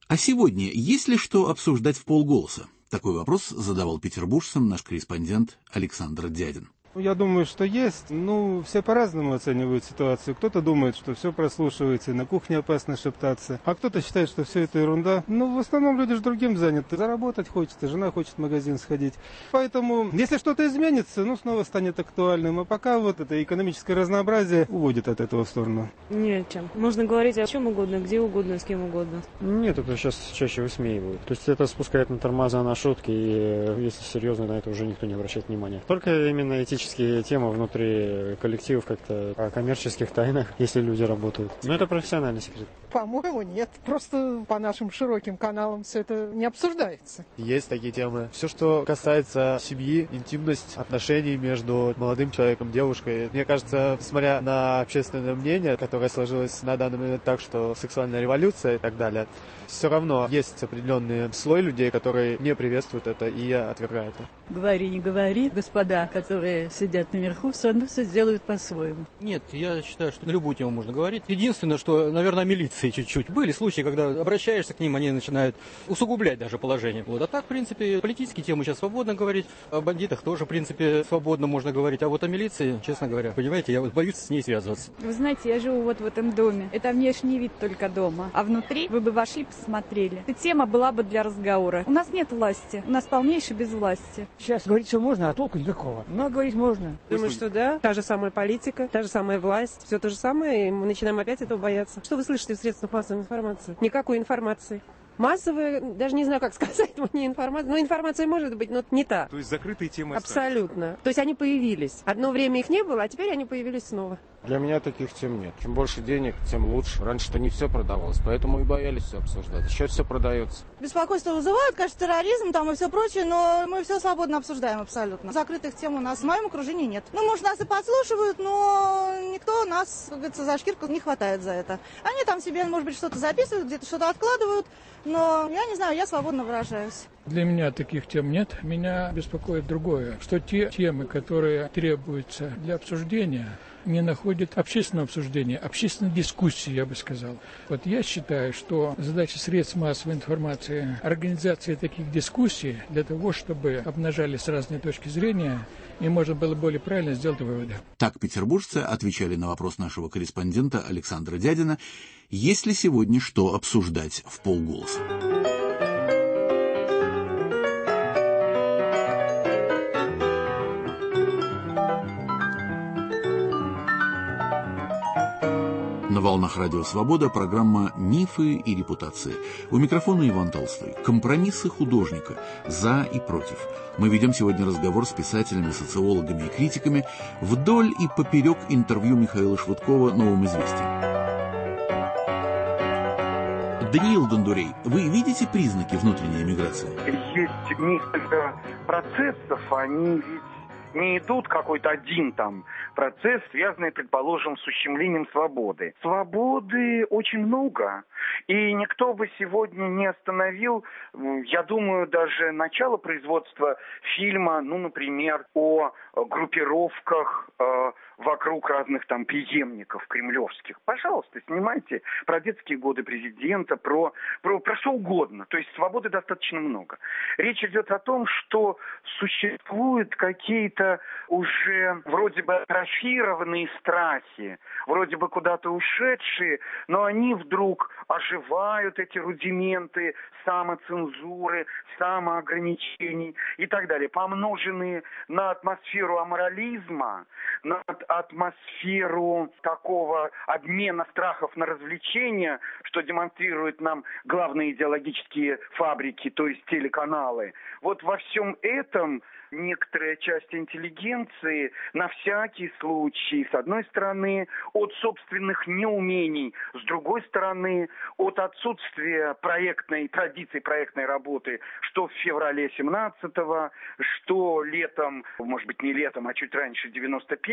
А сегодня есть ли что обсуждать в полголоса? Такой вопрос задавал петербуржцам наш корреспондент Александр Дядин. Я думаю, что есть. Ну, все по-разному оценивают ситуацию. Кто-то думает, что все прослушивается, и на кухне опасно шептаться. А кто-то считает, что все это ерунда. Ну, в основном люди же другим заняты. Заработать хочется, жена хочет в магазин сходить. Поэтому, если что-то изменится, ну, снова станет актуальным. А пока вот это экономическое разнообразие уводит от этого в сторону. Не о чем. Можно говорить о чем угодно, где угодно, с кем угодно. Нет, это сейчас чаще высмеивают. То есть это спускает на тормоза, на шутки, и если серьезно, на это уже никто не обращает внимания. Только именно эти темы внутри коллективов, как-то о коммерческих тайнах, если люди работают. Но это профессиональный секрет. По-моему, нет. Просто по нашим широким каналам все это не обсуждается. Есть такие темы. Все, что касается семьи, интимность, отношений между молодым человеком и девушкой. Мне кажется, смотря на общественное мнение, которое сложилось на данный момент так, что сексуальная революция и так далее, все равно есть определенный слой людей, которые не приветствуют это и отвергают это. Говори, не говори, господа, которые сидят наверху, все равно все сделают по-своему. Нет, я считаю, что на любую тему можно говорить. Единственное, что, наверное, милиции чуть-чуть. Были случаи, когда обращаешься к ним, они начинают усугублять даже положение. Вот. А так, в принципе, политические темы сейчас свободно говорить. О бандитах тоже, в принципе, свободно можно говорить. А вот о милиции, честно говоря, понимаете, я вот боюсь с ней связываться. Вы знаете, я живу вот в этом доме. Это внешний вид только дома. А внутри вы бы вошли, посмотрели. Эта тема была бы для разговора. У нас нет власти. У нас полнейшее безвластие. Сейчас говорить, что можно, а толку никакого. Но говорить можно. Думаю, что да. Та же самая политика, та же самая власть. Все то же самое, и мы начинаем опять этого бояться. Что вы слышите в средствах массовой информации? Никакой информации. Массовая, даже не знаю, как сказать, не информация. Но информация может быть, но не та. То есть закрытые темы Абсолютно. Остались. То есть они появились. Одно время их не было, а теперь они появились снова. Для меня таких тем нет. Чем больше денег, тем лучше. Раньше-то не все продавалось, поэтому и боялись все обсуждать. Сейчас все продается. Беспокойство вызывают, конечно, терроризм там и все прочее, но мы все свободно обсуждаем абсолютно. Закрытых тем у нас в моем окружении нет. Ну, может, нас и подслушивают, но никто нас, как говорится, за шкирку не хватает за это. Они там себе, может быть, что-то записывают, где-то что-то откладывают, но я не знаю, я свободно выражаюсь. Для меня таких тем нет. Меня беспокоит другое, что те темы, которые требуются для обсуждения, не находят общественного обсуждения, общественной дискуссии, я бы сказал. Вот я считаю, что задача средств массовой информации – организация таких дискуссий для того, чтобы обнажались разные точки зрения, и можно было более правильно сделать выводы. Так петербуржцы отвечали на вопрос нашего корреспондента Александра Дядина, есть ли сегодня что обсуждать в полголоса. На волнах Радио Свобода программа «Мифы и репутации». У микрофона Иван Толстой. Компромиссы художника. За и против. Мы ведем сегодня разговор с писателями, социологами и критиками вдоль и поперек интервью Михаила Швыдкова «Новым известиям». Даниил Дондурей, вы видите признаки внутренней эмиграции? Есть несколько процессов, они ведь не идут какой-то один там процесс, связанный, предположим, с ущемлением свободы. Свободы очень много, и никто бы сегодня не остановил, я думаю, даже начало производства фильма, ну, например, о группировках э, вокруг разных там преемников кремлевских. Пожалуйста, снимайте про детские годы президента, про, про, про что угодно. То есть свободы достаточно много. Речь идет о том, что существуют какие-то уже вроде бы атрофированные страхи, вроде бы куда-то ушедшие, но они вдруг оживают, эти рудименты самоцензуры, самоограничений и так далее, помноженные на атмосферу аморализма, на атмосферу такого обмена страхов на развлечения, что демонстрируют нам главные идеологические фабрики, то есть телеканалы. Вот во всем этом некоторая часть интеллигенции на всякий случай, с одной стороны, от собственных неумений, с другой стороны, от отсутствия проектной традиции, проектной работы, что в феврале семнадцатого, что летом, может быть, не летом, а чуть раньше девяносто первого,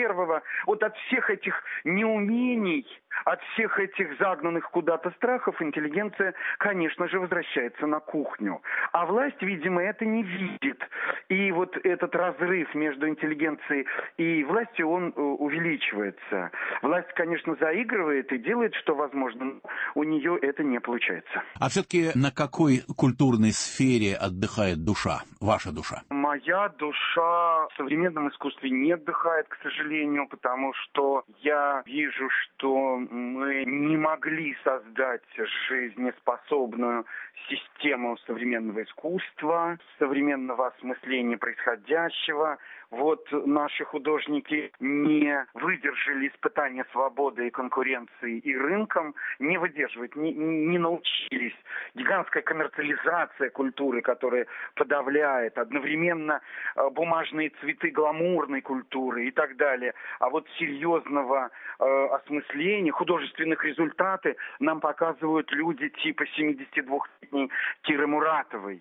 вот от всех этих неумений, от всех этих загнанных куда-то страхов интеллигенция, конечно же, возвращается на кухню. А власть, видимо, это не видит. И вот этот разрыв между интеллигенцией и властью, он увеличивается. Власть, конечно, заигрывает и делает, что возможно, но у нее это не получается. А все-таки на какой культурной сфере отдыхает душа, ваша душа? Моя душа в современном искусстве не отдыхает, к сожалению, потому что я вижу, что мы не могли создать жизнеспособную систему современного искусства, современного осмысления происходящего. Вот наши художники не выдержали испытания свободы и конкуренции и рынком, не выдерживают, не, не научились. Гигантская коммерциализация культуры, которая подавляет, одновременно бумажные цветы гламурной культуры и так далее. А вот серьезного э, осмысления, художественных результаты нам показывают люди типа семидесятидвухлетней Киры Муратовой.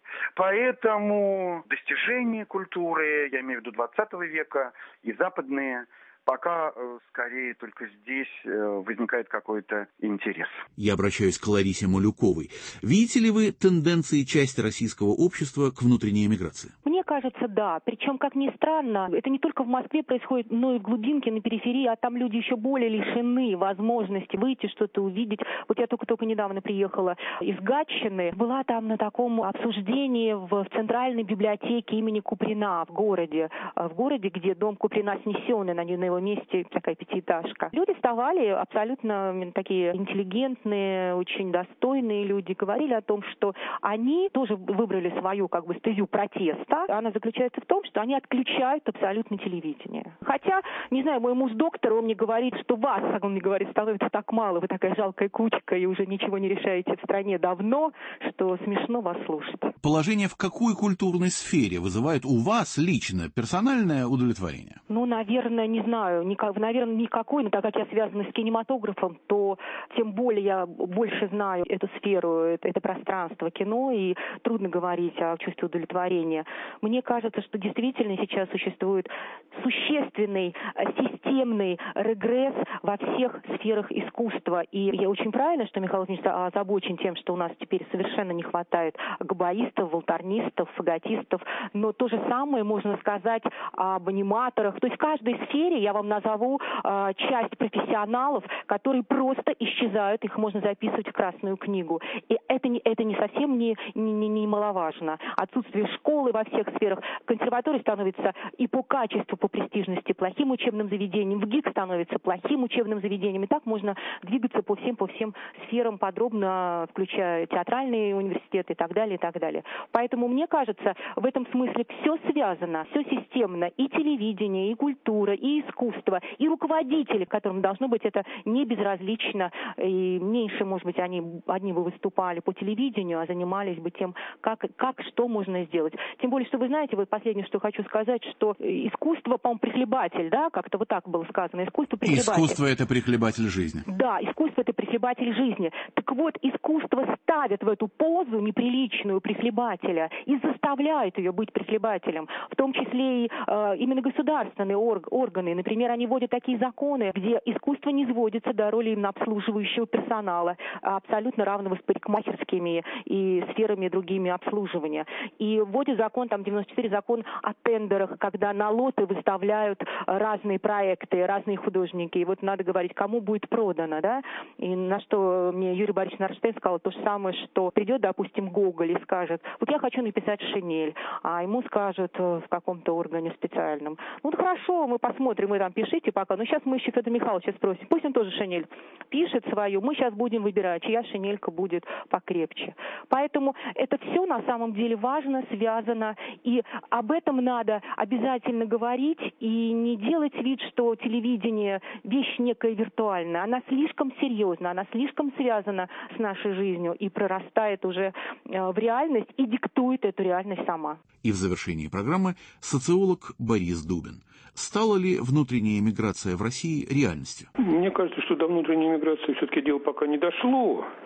Поэтому достижения культуры, я имею в виду двадцатого века и западные, пока э, скорее только здесь э, возникает какой-то интерес. Я обращаюсь к Ларисе Малюковой. Видите ли вы тенденции части российского общества к внутренней эмиграции? Мне кажется, да. Причем, как ни странно, это не только в Москве происходит, но и в глубинке, на периферии, а там люди еще более лишены возможности выйти, что-то увидеть. Вот я только-только недавно приехала из Гатчины. Была там на таком обсуждении в Центральной библиотеке имени Куприна в городе. В городе, где дом Куприна снесен, и на его месте такая пятиэтажка. Люди вставали, абсолютно такие интеллигентные, очень достойные люди, говорили о том, что они тоже выбрали свою как бы стезю протеста. Она заключается в том, что они отключают абсолютно телевидение. Хотя, не знаю, мой муж доктор, он мне говорит, что вас, он мне говорит, становится так мало, вы такая жалкая кучка и уже ничего не решаете в стране давно, что смешно вас слушать. Положение в какой культурной сфере вызывает у вас лично персональное удовлетворение? Ну, наверное, не знаю. Никак, наверное, никакой, но так как я связана с кинематографом, то тем более я больше знаю эту сферу, это, это пространство кино, и трудно говорить о чувстве удовлетворения. Мне кажется, что действительно сейчас существует существенный системный регресс во всех сферах искусства. И я очень правильно, что Михаил Владимирович озабочен тем, что у нас теперь совершенно не хватает габаистов, волторнистов, фаготистов, но то же самое можно сказать об аниматорах. То есть в каждой сфере я вам назову э, часть профессионалов, которые просто исчезают, их можно записывать в Красную книгу. И это не, это не совсем не, не, не, не маловажно. Отсутствие школы во всех сферах. Консерватория становится и по качеству, по престижности плохим учебным заведением, в ГИК становится плохим учебным заведением. И так можно двигаться по всем, по всем сферам подробно, включая театральные университеты и так далее, и так далее. Поэтому, мне кажется, в этом смысле все связано, все системно. И телевидение, и культура, и искусство, и руководители, которым должно быть это не безразлично, и меньше, может быть, они одни бы выступали по телевидению, а занимались бы тем, как, как что можно сделать. Тем более, что вы знаете, вот последнее, что хочу сказать, что искусство, по-моему, прихлебатель, да, как-то вот так было сказано, искусство прихлебатель. Искусство — это прихлебатель жизни. Да, искусство — это прихлебатель жизни. Так вот, искусство ставит в эту позу неприличную прихлебателя и заставляет ее быть прихлебателем, в том числе и э, именно государственные орг, органы. Например, они вводят такие законы, где искусство не сводится до роли именно обслуживающего персонала, абсолютно равного с парикмахерскими и сферами другими обслуживания. И вводит закон, там девяносто четыре, закон о тендерах, когда на лоты выставляют разные проекты, разные художники. И вот надо говорить, кому будет продано, да? И на что мне Юрий Борисович Нарштейн сказал то же самое, что придет, допустим, Гоголь и скажет, вот я хочу написать «Шинель», а ему скажут в каком-то органе специальном, ну да хорошо, мы посмотрим, вы там пишите пока, но сейчас мы еще Федора Михайловича спросим, пусть он тоже «Шинель» пишет свою, мы сейчас будем выбирать, чья шинелька будет покрепче. Поэтому это все на самом деле важно, связано, и об этом надо обязательно говорить и не делать вид, что телевидение вещь некая виртуальная. Она слишком серьезна, она слишком связана с нашей жизнью и прорастает уже в реальность и диктует эту реальность сама. И в завершении программы социолог Борис Дубин. Стала ли внутренняя миграция в России реальностью? Мне кажется, что до внутренней миграции все-таки дело пока не дошло.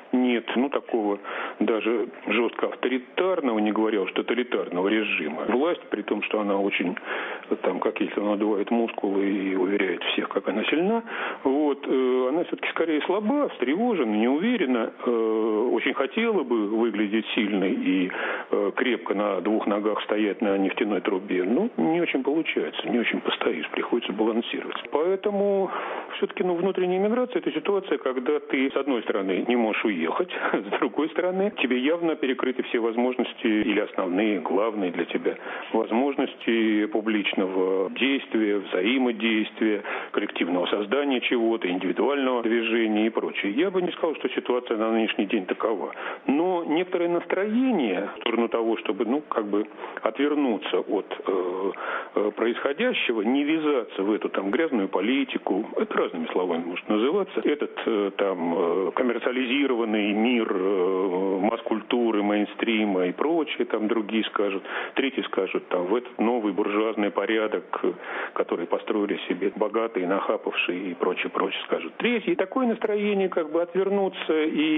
нет, ну, такого даже жестко авторитарного, не говоря уж тоталитарного режима. Власть, при том, что она очень, там, как если она надувает мускулы и уверяет всех, как она сильна, вот, э, она все-таки скорее слаба, встревожена, неуверена, э, очень хотела бы выглядеть сильной и э, крепко на двух ногах стоять на нефтяной трубе, но не очень получается, не очень постоишь, приходится балансировать. Поэтому все-таки, ну, внутренняя миграция – это ситуация, когда ты, с одной стороны, не можешь уехать, с другой стороны, тебе явно перекрыты все возможности, или основные, главные для тебя, возможности публичного действия, взаимодействия, коллективного создания чего-то, индивидуального движения и прочее. Я бы не сказал, что ситуация на нынешний день такова. Но некоторое настроение в сторону того, чтобы, ну, как бы отвернуться от э, э, происходящего, не ввязаться в эту там грязную политику, это разными словами может называться, этот э, там э, коммерциализированный мир э, масс-культуры, мейнстрима и прочее, там другие скажут, третьи скажут, там, в этот новый буржуазный порядок, который построили себе богатые, нахапавшие и прочее, прочее, скажут третьи. И такое настроение, как бы отвернуться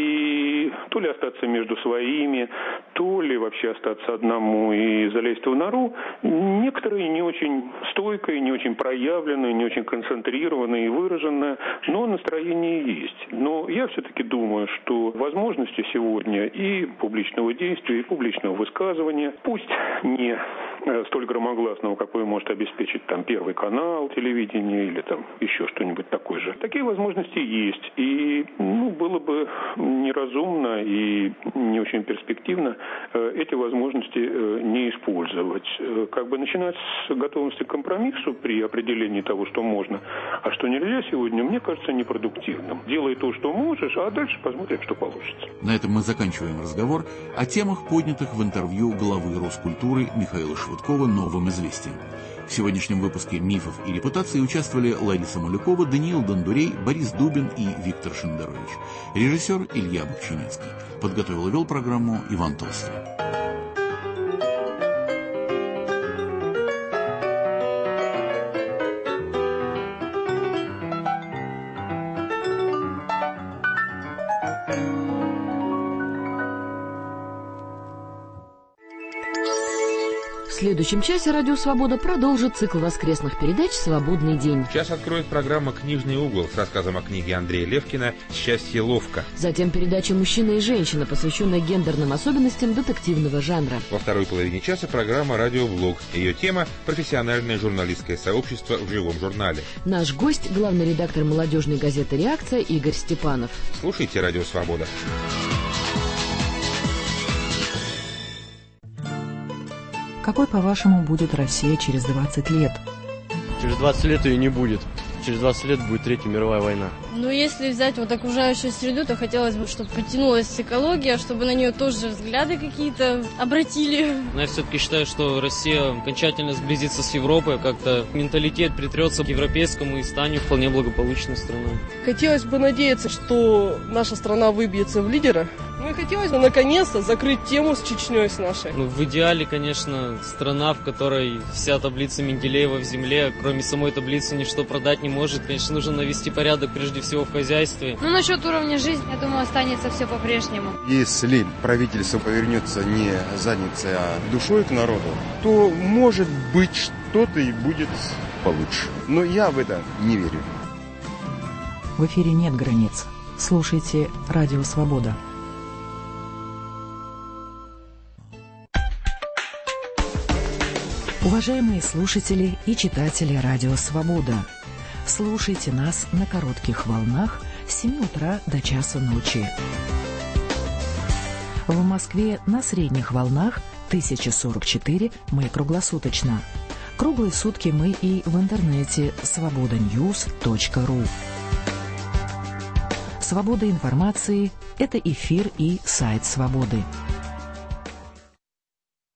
и то ли остаться между своими, то ли вообще остаться одному и залезть в нору, некоторые не очень стойкое, не очень проявленное, не очень концентрированное и выраженное, но настроение есть. Но я все-таки думаю, что возможности сегодня и публичного действия, и публичного высказывания, пусть не столь громогласного, какой может обеспечить там Первый канал телевидения или там еще что-нибудь такое же. Такие возможности есть. И, ну, было бы неразумно и не очень перспективно эти возможности не использовать. Как бы начинать с готовности к компромиссу при определении того, что можно, а что нельзя сегодня, мне кажется непродуктивным. Делай то, что можешь, а дальше посмотрим, что получится. На этом мы заканчиваем разговор о темах, поднятых в интервью главы Роскультуры Михаила Швыдкова «Новым известиям». В сегодняшнем выпуске «Мифов и репутации» участвовали Лариса Малюкова, Даниил Дондурей, Борис Дубин и Виктор Шендерович. Режиссер Илья Бахчинецкий. Подготовил и вел программу Иван Толстой. В следующем часе «Радио Свобода» продолжит цикл воскресных передач «Свободный день». Час откроет программа «Книжный угол» с рассказом о книге Андрея Левкина «Счастье ловко». Затем передача «Мужчина и женщина», посвященная гендерным особенностям детективного жанра. Во второй половине часа программа «Радиоблог». Ее тема – профессиональное журналистское сообщество в живом журнале. Наш гость – главный редактор молодежной газеты «Реакция» Игорь Степанов. Слушайте «Радио Свобода». Какой, по-вашему, будет Россия через двадцать лет? Через двадцать лет ее не будет. Через двадцать лет будет Третья мировая война. Ну, если взять вот окружающую среду, то хотелось бы, чтобы потянулась экология, чтобы на нее тоже взгляды какие-то обратили. Но я все-таки считаю, что Россия окончательно сблизится с Европой, как-то менталитет притрется к европейскому и станет вполне благополучной страной. Хотелось бы надеяться, что наша страна выбьется в лидера. Ну и хотелось бы наконец-то закрыть тему с Чечней, с нашей. Ну, в идеале, конечно, страна, в которой вся таблица Менделеева в земле, кроме самой таблицы, ничто продать не может. Конечно, нужно навести порядок прежде всего в хозяйстве. Ну, насчет уровня жизни, я думаю, останется все по-прежнему. Если правительство повернется не задницей, а душой к народу, то, может быть, что-то и будет получше. Но я в это не верю. В эфире нет границ. Слушайте «Радио Свобода». Уважаемые слушатели и читатели «Радио Свобода», слушайте нас на коротких волнах с семи утра до часу ночи. В Москве на средних волнах тысяча сорок четыре мы круглосуточно. Круглые сутки мы и в интернете свобода ньюс точка ру. Свобода информации – это эфир и сайт «Свободы».